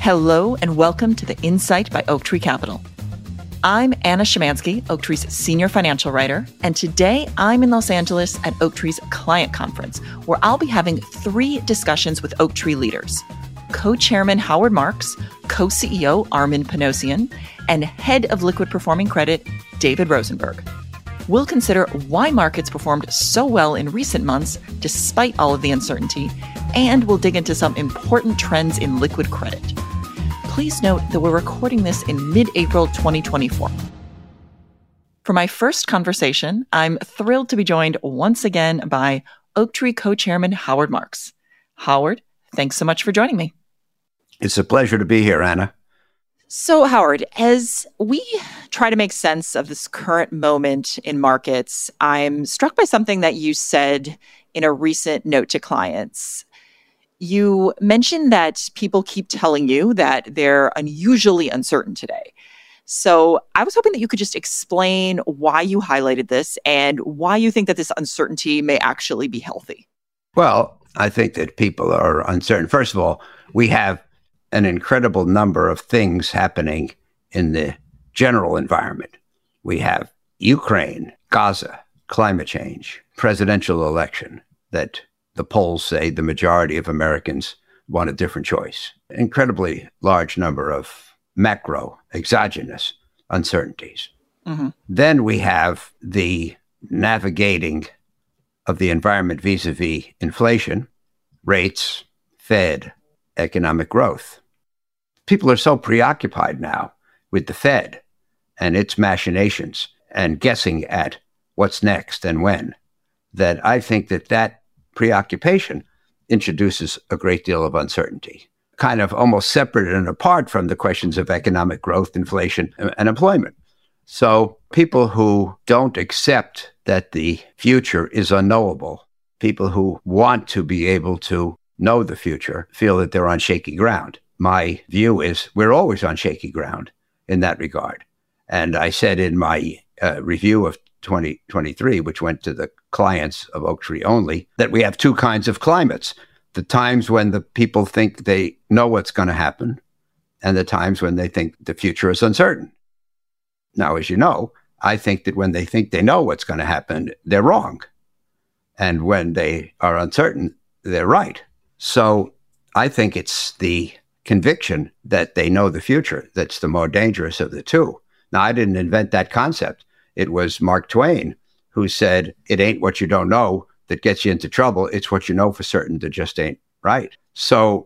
Hello and welcome to The Insight by Oaktree Capital. I'm Anna Szymanski, Oaktree's senior financial writer, and today I'm in Los Angeles at Oaktree's client conference, where I'll be having 3 discussions with Oaktree leaders: co-chairman Howard Marks, co-CEO Armen Panossian, and head of liquid performing credit David Rosenberg. We'll consider why markets performed so well in recent months despite all of the uncertainty, and we'll dig into some important trends in liquid credit. Please note that we're recording this in mid-April 2024. For my first conversation, I'm thrilled to be joined once again by Oaktree co-chairman Howard Marks. Howard, thanks so much for joining me. It's a pleasure to be here, Anna. So, Howard, as we try to make sense of this current moment in markets, I'm struck by something that you said in a recent note to clients. You mentioned that people keep telling you that they're unusually uncertain today. So I was hoping that you could just explain why you highlighted this and why you think that this uncertainty may actually be healthy. Well, I think that people are uncertain. First of all, we have an incredible number of things happening in the general environment. We have Ukraine, Gaza, climate change, presidential election that the polls say the majority of Americans want a different choice. Incredibly large number of macro, exogenous uncertainties. Mm-hmm. Then we have the navigating of the environment vis-a-vis inflation, rates, Fed, economic growth. People are so preoccupied now with the Fed and its machinations and guessing at what's next and when, that I think that preoccupation introduces a great deal of uncertainty, kind of almost separate and apart from the questions of economic growth, inflation, and employment. So people who don't accept that the future is unknowable, people who want to be able to know the future, feel that they're on shaky ground. My view is we're always on shaky ground in that regard. And I said in my review of 2023, which went to the clients of Oaktree only, that we have 2 kinds of climates: the times when the people think they know what's going to happen and the times when they think the future is uncertain. Now, as you know, I think that when they think they know what's going to happen, they're wrong. And when they are uncertain, they're right. So I think it's the conviction that they know the future that's the more dangerous of the 2. Now, I didn't invent that concept. It was Mark Twain who said, it ain't what you don't know that gets you into trouble. It's what you know for certain that just ain't right. So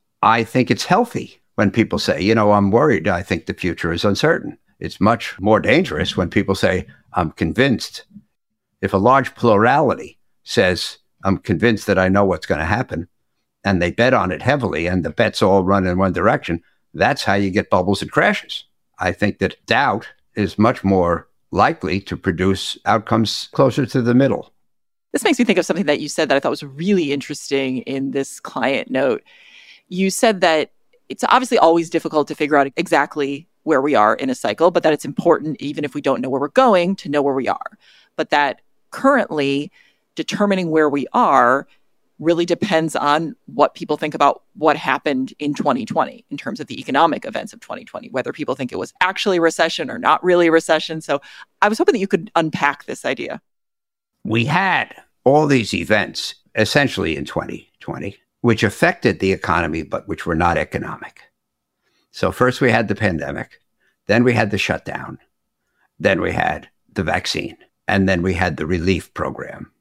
I think it's healthy when people say, I'm worried. I think the future is uncertain. It's much more dangerous when people say, I'm convinced. If a large plurality says, I'm convinced that I know what's going to happen, and they bet on it heavily, and the bets all run in one direction, that's how you get bubbles and crashes. I think that doubt is much more likely to produce outcomes closer to the middle. This makes me think of something that you said that I thought was really interesting in this client note. You said that it's obviously always difficult to figure out exactly where we are in a cycle, but that it's important, even if we don't know where we're going, to know where we are. But that currently determining where we are really depends on what people think about what happened in 2020 in terms of the economic events of 2020, whether people think it was actually a recession or not really a recession. So I was hoping that you could unpack this idea. We had all these events essentially in 2020, which affected the economy, but which were not economic. So first we had the pandemic, then we had the shutdown, then we had the vaccine, and then we had the relief program.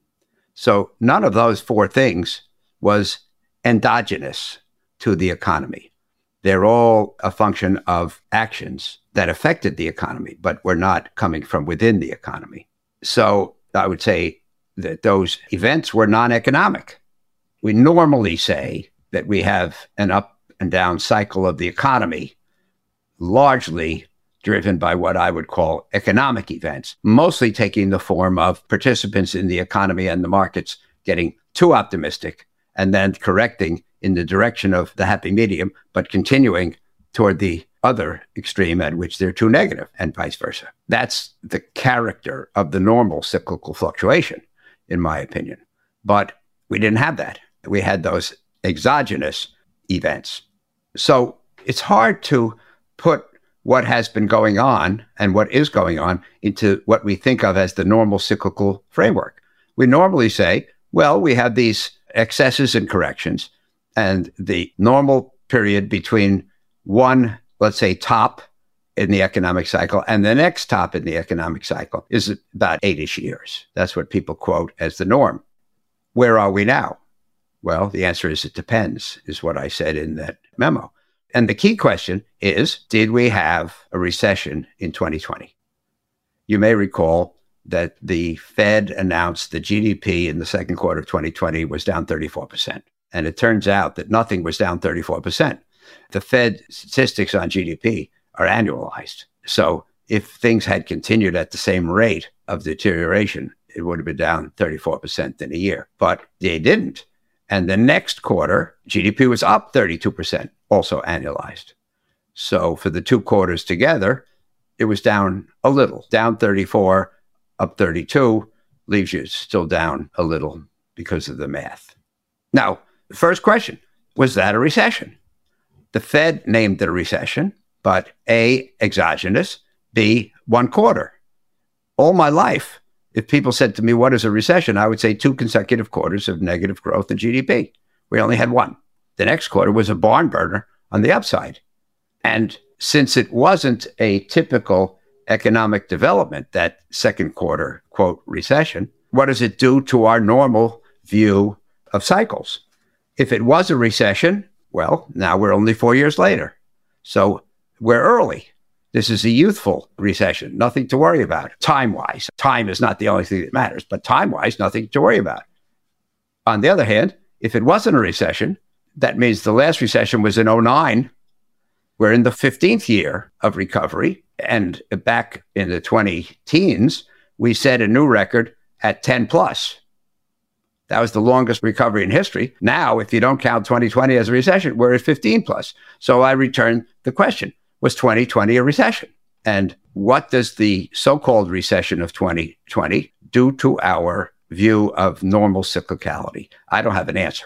So none of those 4 things was endogenous to the economy. They're all a function of actions that affected the economy, but were not coming from within the economy. So I would say that those events were non-economic. We normally say that we have an up and down cycle of the economy, largely driven by what I would call economic events, mostly taking the form of participants in the economy and the markets getting too optimistic and then correcting in the direction of the happy medium, but continuing toward the other extreme at which they're too negative, and vice versa. That's the character of the normal cyclical fluctuation, in my opinion. But we didn't have that. We had those exogenous events. So it's hard to put what has been going on and what is going on into what we think of as the normal cyclical framework. We normally say, well, we have these excesses and corrections, and the normal period between one, let's say, top in the economic cycle and the next top in the economic cycle is about 8-ish years. That's what people quote as the norm. Where are we now? Well, the answer is it depends, is what I said in that memo. And the key question is, did we have a recession in 2020? You may recall that the Fed announced the GDP in the second quarter of 2020 was down 34%. And it turns out that nothing was down 34%. The Fed statistics on GDP are annualized. So if things had continued at the same rate of deterioration, it would have been down 34% in a year. But they didn't. And the next quarter, GDP was up 32%, also annualized. So for the 2 quarters together, it was down a little, down 34, up 32, leaves you still down a little because of the math. Now, the first question, was that a recession? The Fed named it a recession, but A, exogenous, B, 1 quarter. All my life, if people said to me, what is a recession? I would say 2 consecutive quarters of negative growth in GDP. We only had 1. The next quarter was a barn burner on the upside. And since it wasn't a typical economic development, that second quarter, quote, recession, what does it do to our normal view of cycles? If it was a recession, well, now we're only 4 years later. So we're early. This is a youthful recession, nothing to worry about. Time-wise, time is not the only thing that matters, but time-wise, nothing to worry about. On the other hand, if it wasn't a recession, that means the last recession was in 2009. We're in the 15th year of recovery. And back in the 2010s, we set a new record at 10 plus. That was the longest recovery in history. Now, if you don't count 2020 as a recession, we're at 15 plus. So I return the question, was 2020 a recession? And what does the so-called recession of 2020 do to our view of normal cyclicality? I don't have an answer.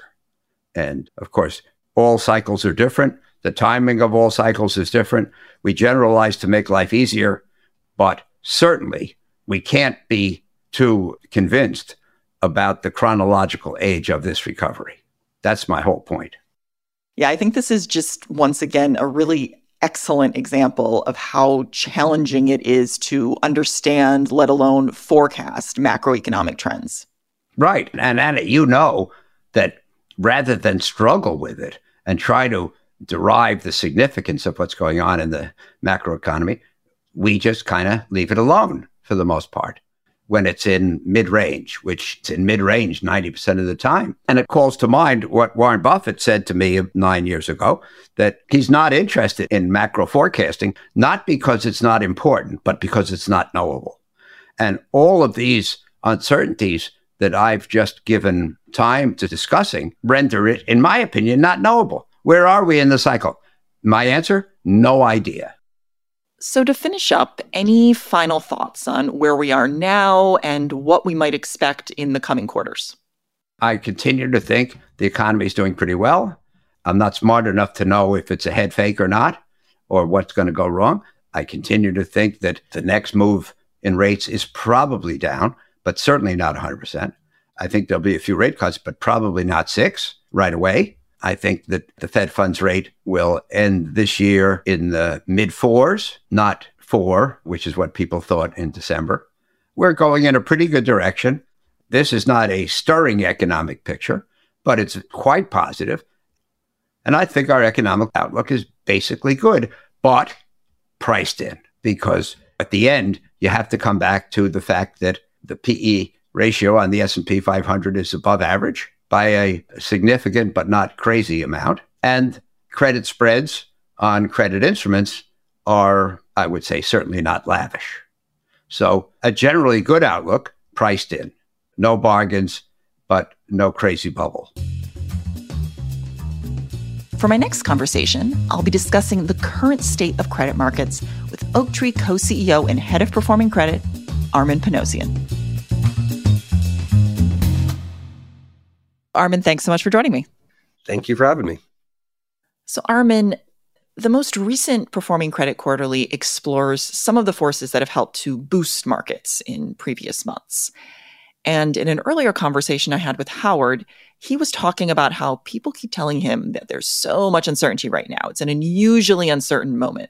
And of course, all cycles are different. The timing of all cycles is different. We generalize to make life easier, but certainly we can't be too convinced about the chronological age of this recovery. That's my whole point. Yeah, I think this is just, once again, a really excellent example of how challenging it is to understand, let alone forecast, macroeconomic trends. Right. And Anna, you know that rather than struggle with it and try to derive the significance of what's going on in the macroeconomy, we just kind of leave it alone for the most part when it's in mid-range, which it's in mid-range 90% of the time. And it calls to mind what Warren Buffett said to me 9 years ago, that he's not interested in macro forecasting, not because it's not important, but because it's not knowable. And all of these uncertainties that I've just given time to discussing render it, in my opinion, not knowable. Where are we in the cycle? My answer, no idea. So to finish up, any final thoughts on where we are now and what we might expect in the coming quarters? I continue to think the economy is doing pretty well. I'm not smart enough to know if it's a head fake or not, or what's going to go wrong. I continue to think that the next move in rates is probably down, but certainly not 100%. I think there'll be a few rate cuts, but probably not 6 right away. I think that the Fed funds rate will end this year in the mid-4s, not 4, which is what people thought in December. We're going in a pretty good direction. This is not a stirring economic picture, but it's quite positive. And I think our economic outlook is basically good, but priced in, because at the end, you have to come back to the fact that the PE ratio on the S&P 500 is above average by a significant but not crazy amount. And credit spreads on credit instruments are, I would say, certainly not lavish. So a generally good outlook, priced in. No bargains, but no crazy bubble. For my next conversation, I'll be discussing the current state of credit markets with Oaktree co-CEO and head of performing credit, Armen Panossian. Armen, thanks so much for joining me. Thank you for having me. So Armen, The most recent Performing Credit Quarterly explores some of the forces that have helped to boost markets in previous months. And in an earlier conversation I had with Howard, he was talking about how people keep telling him that there's so much uncertainty right now. It's an unusually uncertain moment.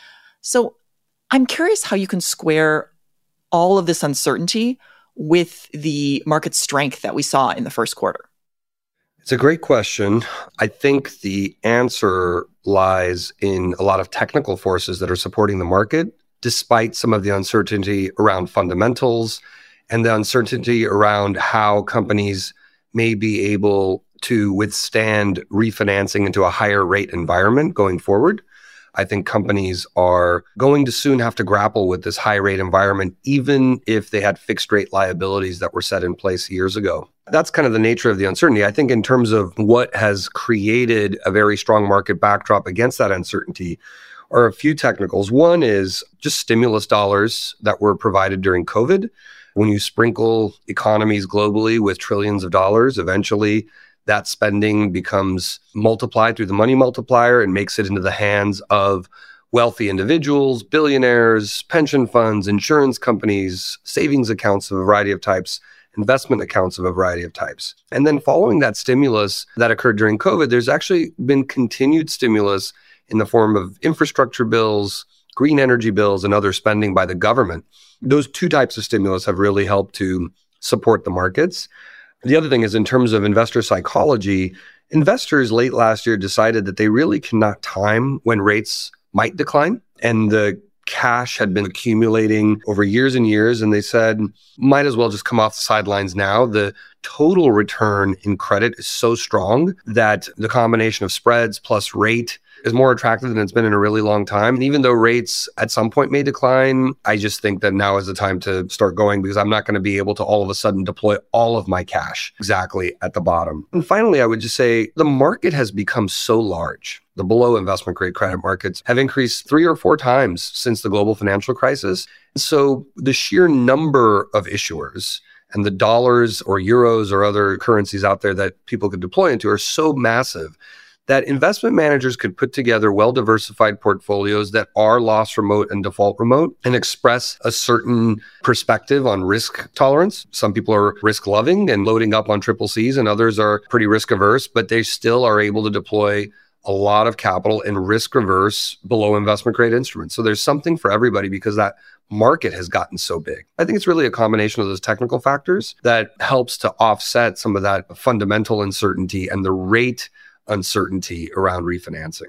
So I'm curious how you can square all of this uncertainty with the market strength that we saw in the first quarter. It's a great question. I think the answer lies in a lot of technical forces that are supporting the market, despite some of the uncertainty around fundamentals and the uncertainty around how companies may be able to withstand refinancing into a higher rate environment going forward. I think companies are going to soon have to grapple with this high rate environment, even if they had fixed rate liabilities that were set in place years ago. That's kind of the nature of the uncertainty. I think in terms of what has created a very strong market backdrop against that uncertainty are a few technicals. One is just stimulus dollars that were provided during COVID. When you sprinkle economies globally with trillions of dollars, eventually that spending becomes multiplied through the money multiplier and makes it into the hands of wealthy individuals, billionaires, pension funds, insurance companies, savings accounts of a variety of types, investment accounts of a variety of types. And then following that stimulus that occurred during COVID, there's actually been continued stimulus in the form of infrastructure bills, green energy bills, and other spending by the government. Those two types of stimulus have really helped to support the markets. The other thing is in terms of investor psychology, investors late last year decided that they really cannot time when rates might decline. And the cash had been accumulating over years and years. And they said, might as well just come off the sidelines now. The total return in credit is so strong that the combination of spreads plus rate is more attractive than it's been in a really long time. And even though rates at some point may decline, I just think that now is the time to start going because I'm not going to be able to all of a sudden deploy all of my cash exactly at the bottom. And finally, I would just say the market has become so large. The below investment grade credit markets have increased 3 or 4 times since the global financial crisis. So the sheer number of issuers and the dollars or euros or other currencies out there that people could deploy into are so massive that investment managers could put together well-diversified portfolios that are loss remote and default remote and express a certain perspective on risk tolerance. Some people are risk loving and loading up on triple Cs, and others are pretty risk averse, but they still are able to deploy a lot of capital in risk reverse below investment grade instruments. So there's something for everybody because that market has gotten so big. I think it's really a combination of those technical factors that helps to offset some of that fundamental uncertainty and the rate uncertainty around refinancing.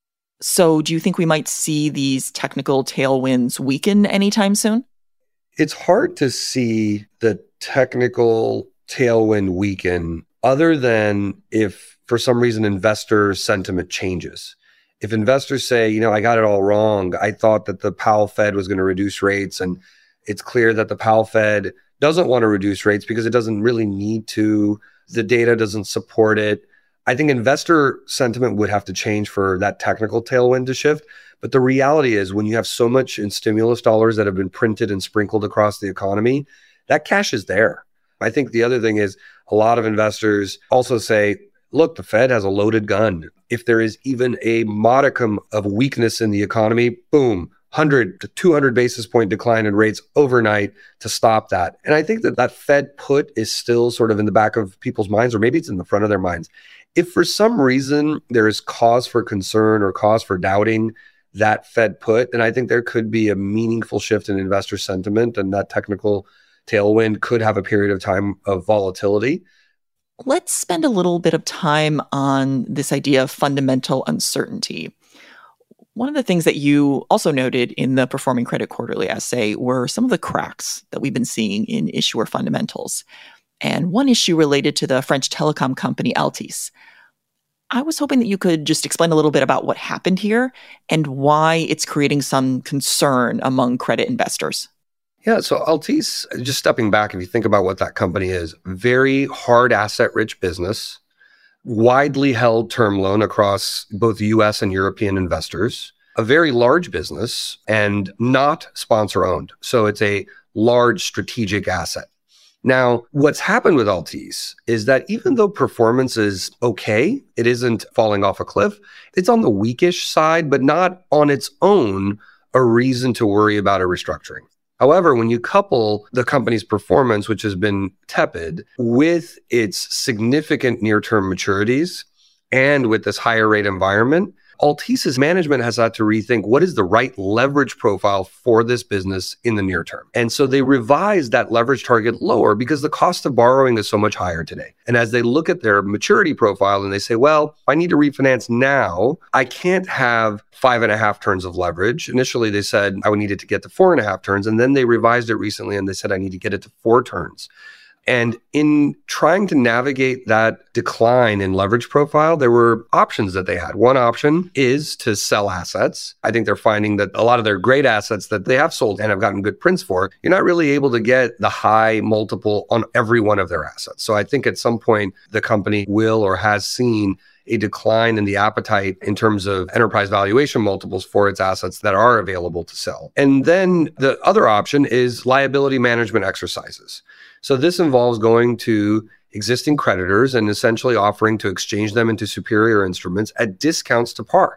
So do you think we might see these technical tailwinds weaken anytime soon? It's hard to see the technical tailwind weaken other than if for some reason investor sentiment changes. If investors say, I got it all wrong. I thought that the Powell Fed was going to reduce rates, and it's clear that the Powell Fed doesn't want to reduce rates because it doesn't really need to. The data doesn't support it. I think investor sentiment would have to change for that technical tailwind to shift. But the reality is when you have so much in stimulus dollars that have been printed and sprinkled across the economy, that cash is there. I think the other thing is a lot of investors also say, look, the Fed has a loaded gun. If there is even a modicum of weakness in the economy, boom, 100 to 200 basis point decline in rates overnight to stop that. And I think that Fed put is still sort of in the back of people's minds, or maybe it's in the front of their minds. If for some reason there is cause for concern or cause for doubting that Fed put, then I think there could be a meaningful shift in investor sentiment, and that technical tailwind could have a period of time of volatility. Let's spend a little bit of time on this idea of fundamental uncertainty. One of the things that you also noted in the Performing Credit Quarterly essay were some of the cracks that we've been seeing in issuer fundamentals. And one issue related to the French telecom company Altice. I was hoping that you could just explain a little bit about what happened here and why it's creating some concern among credit investors. Yeah, so Altice, just stepping back, if you think about what that company is, very hard asset-rich business, widely held term loan across both US and European investors, a very large business and not sponsor-owned. So it's a large strategic asset. Now, what's happened with Altice is that even though performance is okay, it isn't falling off a cliff. It's on the weakish side, but not on its own a reason to worry about a restructuring. However, when you couple the company's performance, which has been tepid, with its significant near-term maturities and with this higher rate environment, Altice's management has had to rethink what is the right leverage profile for this business in the near term. And so they revised that leverage target lower because the cost of borrowing is so much higher today. And as they look at their maturity profile and they say, well, if I need to refinance now, I can't have 5.5 turns of leverage. Initially, they said I would need it to get to 4.5 turns. And then they revised it recently and they said I need to get it to 4 turns. And in trying to navigate that decline in leverage profile, there were options that they had. One option is to sell assets. I think they're finding that a lot of their great assets that they have sold and have gotten good prints for, you're not really able to get the high multiple on every one of their assets. So I think at some point, the company will or has seen a decline in the appetite in terms of enterprise valuation multiples for its assets that are available to sell. And then the other option is liability management exercises. So this involves going to existing creditors and essentially offering to exchange them into superior instruments at discounts to par.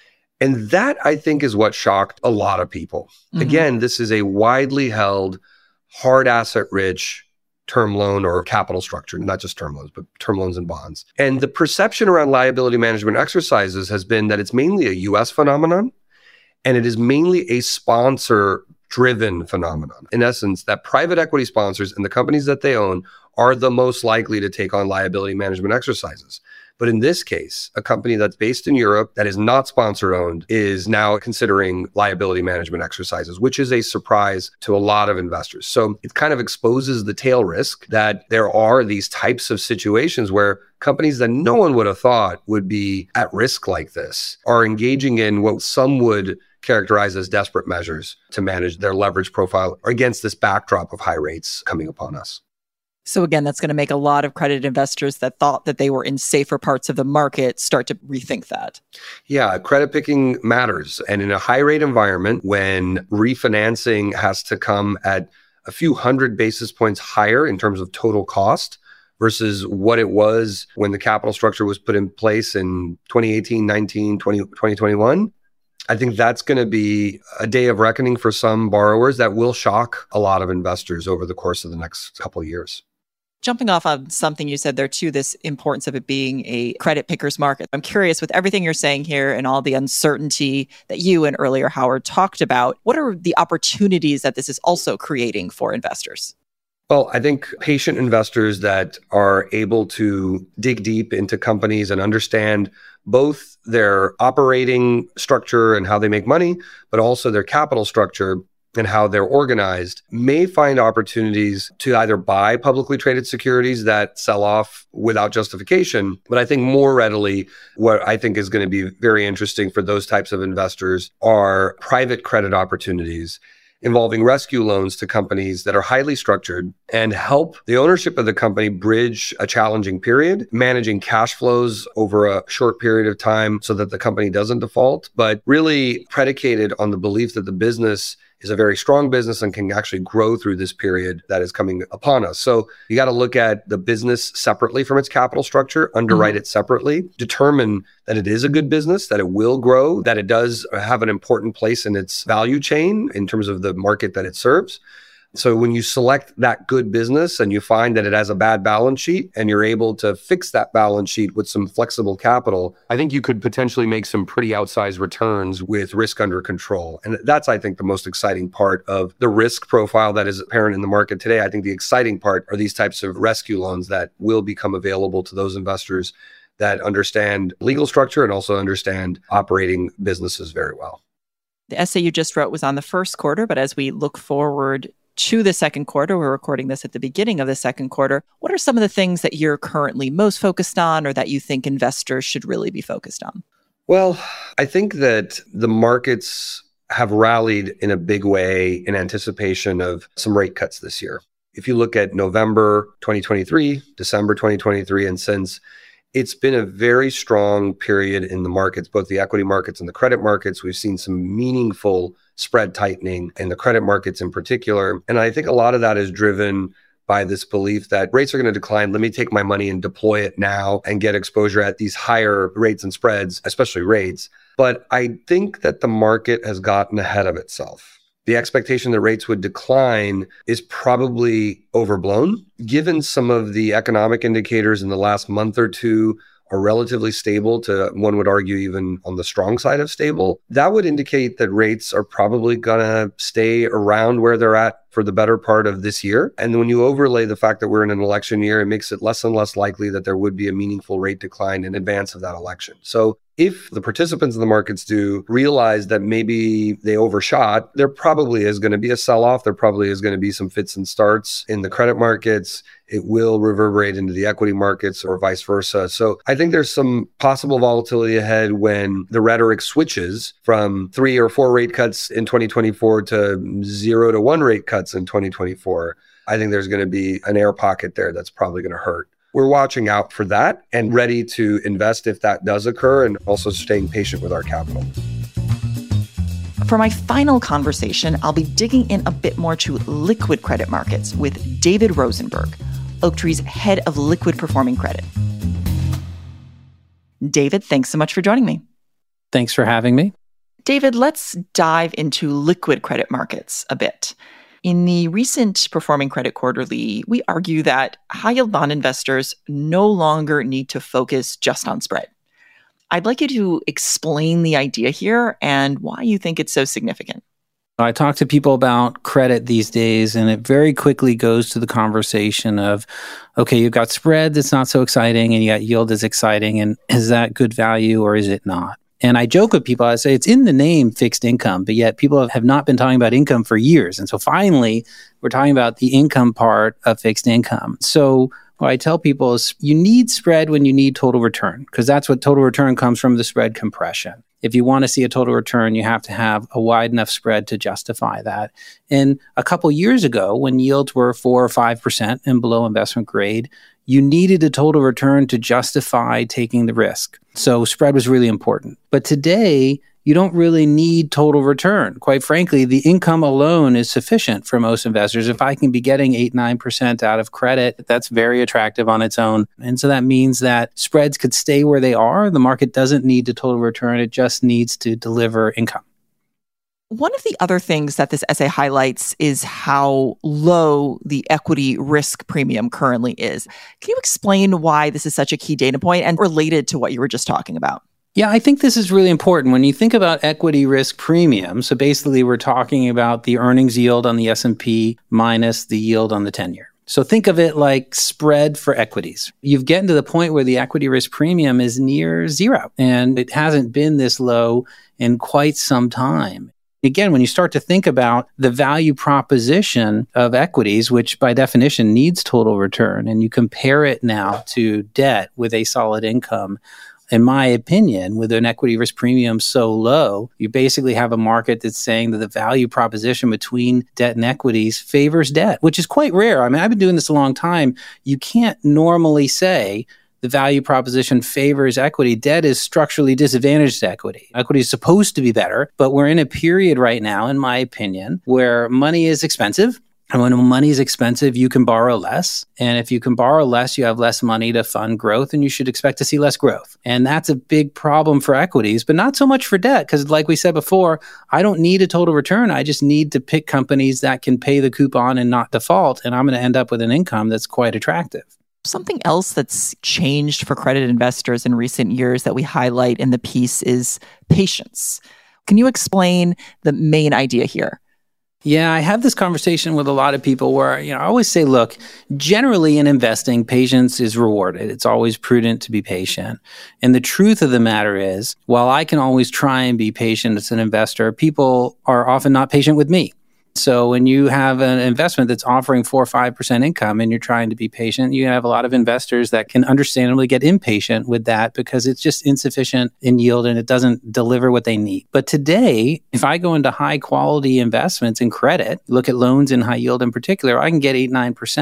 And that, I think, is what shocked a lot of people. Mm-hmm. Again, this is a widely held, hard asset rich term loan or capital structure, not just term loans, but term loans and bonds. And the perception around liability management exercises has been that it's mainly a US phenomenon, and it is mainly a sponsor-driven phenomenon. In essence, that private equity sponsors and the companies that they own are the most likely to take on liability management exercises. But in this case, a company that's based in Europe that is not sponsor-owned is now considering liability management exercises, which is a surprise to a lot of investors. So it kind of exposes the tail risk that there are these types of situations where companies that no one would have thought would be at risk like this are engaging in what some would characterize as desperate measures to manage their leverage profile against this backdrop of high rates coming upon us. So again, that's going to make a lot of credit investors that thought that they were in safer parts of the market start to rethink that. Yeah, credit picking matters. And in a high rate environment, when refinancing has to come at a few hundred basis points higher in terms of total cost versus what it was when the capital structure was put in place in 2018, 19, 20, 2021, I think that's going to be a day of reckoning for some borrowers that will shock a lot of investors over the course of the next couple of years. Jumping off on something you said there too, this importance of it being a credit picker's market. I'm curious, with everything you're saying here and all the uncertainty that you and earlier Howard talked about, what are the opportunities that this is also creating for investors? Well, I think patient investors that are able to dig deep into companies and understand both their operating structure and how they make money, but also their capital structure and how they're organized, may find opportunities to either buy publicly traded securities that sell off without justification. But I think more readily, what I think is going to be very interesting for those types of investors are private credit opportunities involving rescue loans to companies that are highly structured and help the ownership of the company bridge a challenging period, managing cash flows over a short period of time so that the company doesn't default, but really predicated on the belief that the business is a very strong business and can actually grow through this period that is coming upon us. So you got to look at the business separately from its capital structure, underwrite it separately, determine that it is a good business, that it will grow, that it does have an important place in its value chain in terms of the market that it serves. So when you select that good business and you find that it has a bad balance sheet and you're able to fix that balance sheet with some flexible capital, I think you could potentially make some pretty outsized returns with risk under control. And that's, I think, the most exciting part of the risk profile that is apparent in the market today. I think the exciting part are these types of rescue loans that will become available to those investors that understand legal structure and also understand operating businesses very well. The essay you just wrote was on the first quarter, but as we look forward to the second quarter, we're recording this at the beginning of the second quarter, what are some of the things that you're currently most focused on or that you think investors should really be focused on? Well, I think that the markets have rallied in a big way in anticipation of some rate cuts this year. If you look at November 2023, December 2023, and since, it's been a very strong period in the markets, both the equity markets and the credit markets. We've seen some meaningful spread tightening in the credit markets in particular. And I think a lot of that is driven by this belief that rates are going to decline. Let me take my money and deploy it now and get exposure at these higher rates and spreads, especially rates. But I think that the market has gotten ahead of itself. The expectation that rates would decline is probably overblown, given some of the economic indicators in the last month or two are relatively stable to, one would argue, even on the strong side of stable. That would indicate that rates are probably going to stay around where they're at for the better part of this year. And when you overlay the fact that we're in an election year, it makes it less and less likely that there would be a meaningful rate decline in advance of that election. So if the participants in the markets do realize that maybe they overshot, there probably is going to be a sell-off. There probably is going to be some fits and starts in the credit markets. It will reverberate into the equity markets or vice versa. So I think there's some possible volatility ahead when the rhetoric switches from 3 or 4 rate cuts in 2024 to 0 to 1 rate cuts in 2024. I think there's going to be an air pocket there that's probably going to hurt. We're watching out for that and ready to invest if that does occur, and also staying patient with our capital. For my final conversation, I'll be digging in a bit more to liquid credit markets with David Rosenberg, Oaktree's head of liquid performing credit. David, thanks so much for joining me. Thanks for having me. David, let's dive into liquid credit markets a bit. In the recent Performing Credit Quarterly, we argue that high-yield bond investors no longer need to focus just on spread. I'd like you to explain the idea here and why you think it's so significant. I talk to people about credit these days, and it very quickly goes to the conversation of, okay, you've got spread that's not so exciting, and you got yield that's exciting, and is that good value or is it not? And I joke with people, I say it's in the name fixed income, but yet people have not been talking about income for years. And so finally, we're talking about the income part of fixed income. So what I tell people is you need spread when you need total return, because that's what total return comes from, the spread compression. If you want to see a total return, you have to have a wide enough spread to justify that. And a couple years ago, when yields were 4 or 5% and below investment grade, you needed a total return to justify taking the risk. So spread was really important. But today, you don't really need total return. Quite frankly, the income alone is sufficient for most investors. If I can be getting 8-9% out of credit, that's very attractive on its own. And so that means that spreads could stay where they are. The market doesn't need the total return. It just needs to deliver income. One of the other things that this essay highlights is how low the equity risk premium currently is. Can you explain why this is such a key data point and related to what you were just talking about? Yeah, I think this is really important. When you think about equity risk premium, so basically we're talking about the earnings yield on the S&P minus the yield on the 10-year. So think of it like spread for equities. You've gotten to the point where the equity risk premium is near zero, and it hasn't been this low in quite some time. Again, when you start to think about the value proposition of equities, which by definition needs total return, and you compare it now to debt with a solid income, in my opinion, with an equity risk premium so low, you basically have a market that's saying that the value proposition between debt and equities favors debt, which is quite rare. I mean, I've been doing this a long time. You can't normally say the value proposition favors equity. Debt is structurally disadvantaged to equity. Equity is supposed to be better, but we're in a period right now, in my opinion, where money is expensive. And when money is expensive, you can borrow less. And if you can borrow less, you have less money to fund growth, and you should expect to see less growth. And that's a big problem for equities, but not so much for debt, because like we said before, I don't need a total return. I just need to pick companies that can pay the coupon and not default, and I'm going to end up with an income that's quite attractive. Something else that's changed for credit investors in recent years that we highlight in the piece is patience. Can you explain the main idea here? Yeah, I have this conversation with a lot of people where, I always say, look, generally in investing, patience is rewarded. It's always prudent to be patient. And the truth of the matter is, while I can always try and be patient as an investor, people are often not patient with me. So when you have an investment that's offering 4 or 5% income and you're trying to be patient, you have a lot of investors that can understandably get impatient with that because it's just insufficient in yield and it doesn't deliver what they need. But today, if I go into high quality investments in credit, look at loans in high yield in particular, I can get 8-9%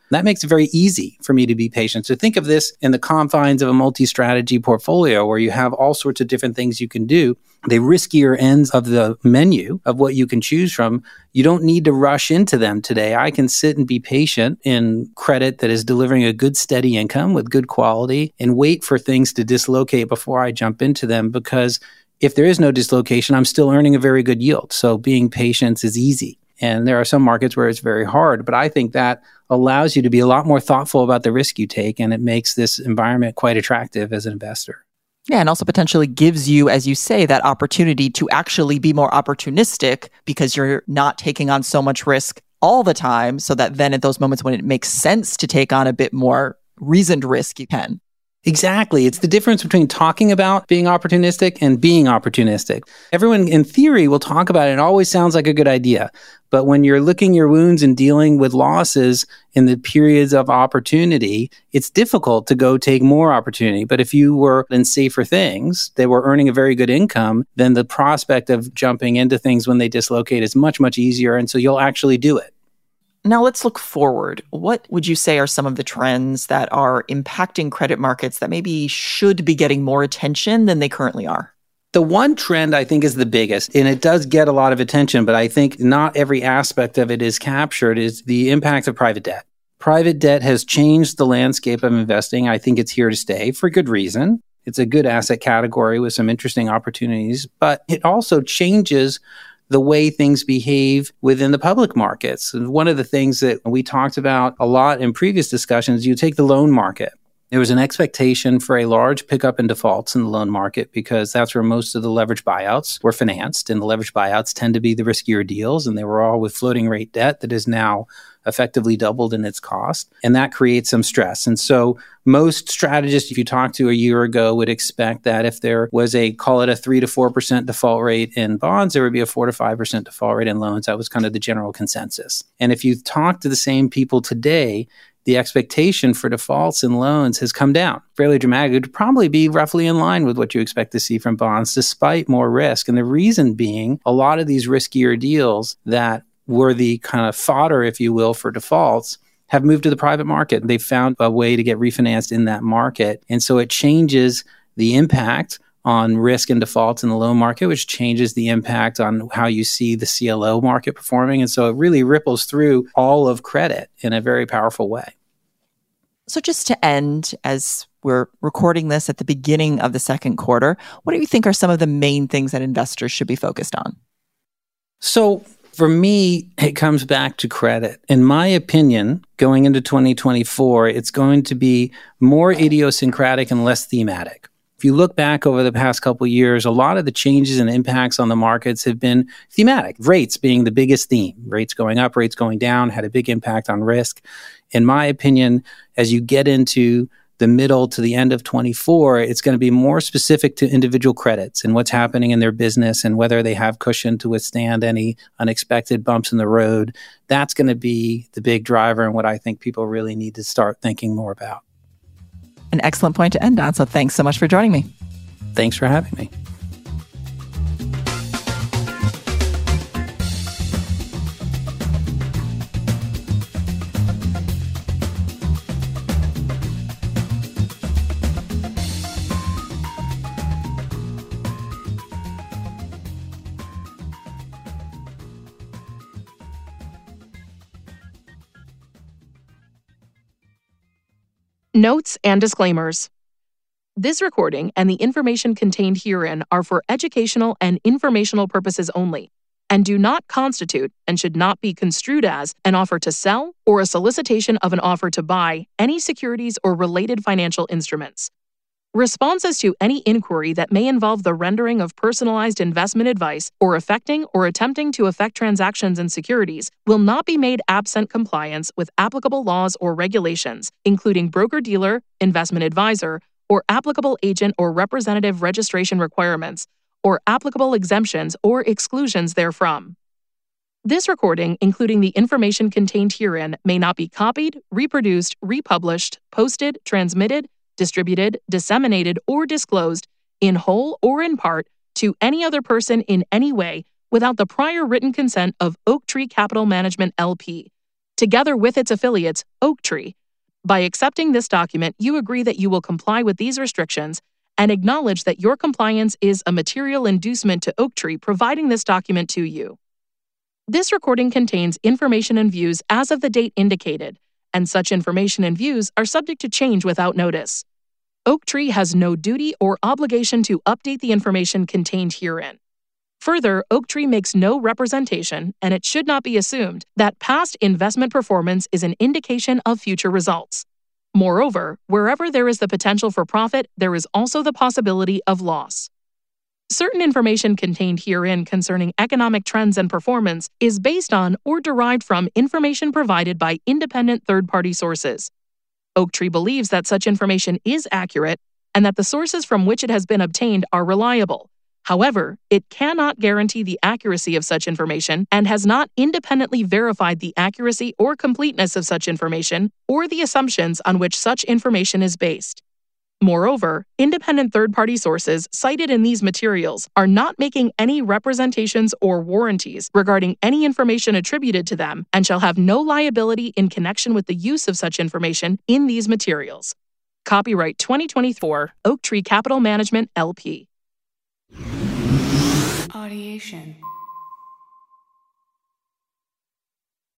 That makes it very easy for me to be patient. So think of this in the confines of a multi-strategy portfolio where you have all sorts of different things you can do. The riskier ends of the menu of what you can choose from, you don't need to rush into them today. I can sit and be patient in credit that is delivering a good steady income with good quality and wait for things to dislocate before I jump into them, because if there is no dislocation, I'm still earning a very good yield. So being patient is easy. And there are some markets where it's very hard, but I think that allows you to be a lot more thoughtful about the risk you take, and it makes this environment quite attractive as an investor. Yeah, and also potentially gives you, as you say, that opportunity to actually be more opportunistic because you're not taking on so much risk all the time, so that then at those moments when it makes sense to take on a bit more reasoned risk, you can. Exactly. It's the difference between talking about being opportunistic and being opportunistic. Everyone in theory will talk about it. It always sounds like a good idea. But when you're licking your wounds and dealing with losses in the periods of opportunity, it's difficult to go take more opportunity. But if you were in safer things, they were earning a very good income, then the prospect of jumping into things when they dislocate is much, much easier. And so you'll actually do it. Now let's look forward. What would you say are some of the trends that are impacting credit markets that maybe should be getting more attention than they currently are? The one trend I think is the biggest, and it does get a lot of attention, but I think not every aspect of it is captured, is the impact of private debt. Private debt has changed the landscape of investing. I think it's here to stay for good reason. It's a good asset category with some interesting opportunities, but it also changes the way things behave within the public markets. And one of the things that we talked about a lot in previous discussions, you take the loan market. There was an expectation for a large pickup in defaults in the loan market because that's where most of the leveraged buyouts were financed. And the leveraged buyouts tend to be the riskier deals. And they were all with floating rate debt that is now effectively doubled in its cost. And that creates some stress. And so most strategists, if you talked to a year ago, would expect that if there was call it a 3 to 4% default rate in bonds, there would be a 4 to 5% default rate in loans. That was kind of the general consensus. And if you talk to the same people today, the expectation for defaults in loans has come down fairly dramatically to probably be roughly in line with what you expect to see from bonds, despite more risk. And the reason being, a lot of these riskier deals that were the kind of fodder, if you will, for defaults have moved to the private market. They've found a way to get refinanced in that market. And so it changes the impact on risk and defaults in the loan market, which changes the impact on how you see the CLO market performing. And so it really ripples through all of credit in a very powerful way. So just to end, as we're recording this at the beginning of the second quarter, what do you think are some of the main things that investors should be focused on? So for me, it comes back to credit. In my opinion, going into 2024, it's going to be more idiosyncratic and less thematic. If you look back over the past couple of years, a lot of the changes and impacts on the markets have been thematic. Rates being the biggest theme. Rates going up, rates going down had a big impact on risk. In my opinion, as you get into the middle to the end of 24, it's going to be more specific to individual credits and what's happening in their business and whether they have cushion to withstand any unexpected bumps in the road. That's going to be the big driver and what I think people really need to start thinking more about. An excellent point to end on. So thanks so much for joining me. Thanks for having me. Notes and disclaimers. This recording and the information contained herein are for educational and informational purposes only, and do not constitute and should not be construed as an offer to sell or a solicitation of an offer to buy any securities or related financial instruments. Responses to any inquiry that may involve the rendering of personalized investment advice or affecting or attempting to affect transactions in securities will not be made absent compliance with applicable laws or regulations, including broker-dealer, investment advisor, or applicable agent or representative registration requirements, or applicable exemptions or exclusions therefrom. This recording, including the information contained herein, may not be copied, reproduced, republished, posted, transmitted, distributed, disseminated, or disclosed in whole or in part to any other person in any way without the prior written consent of Oaktree Capital Management, LP. together with its affiliates, Oaktree. By accepting this document, you agree that you will comply with these restrictions and acknowledge that your compliance is a material inducement to Oaktree providing this document to you. This recording contains information and views as of the date indicated, and such information and views are subject to change without notice. Oaktree has no duty or obligation to update the information contained herein. Further, Oaktree makes no representation, and it should not be assumed that past investment performance is an indication of future results. Moreover, wherever there is the potential for profit, there is also the possibility of loss. Certain information contained herein concerning economic trends and performance is based on or derived from information provided by independent third-party sources. Oaktree believes that such information is accurate and that the sources from which it has been obtained are reliable. However, it cannot guarantee the accuracy of such information and has not independently verified the accuracy or completeness of such information or the assumptions on which such information is based. Moreover, independent third-party sources cited in these materials are not making any representations or warranties regarding any information attributed to them and shall have no liability in connection with the use of such information in these materials. Copyright 2024, Oaktree Capital Management, LP. Audiation.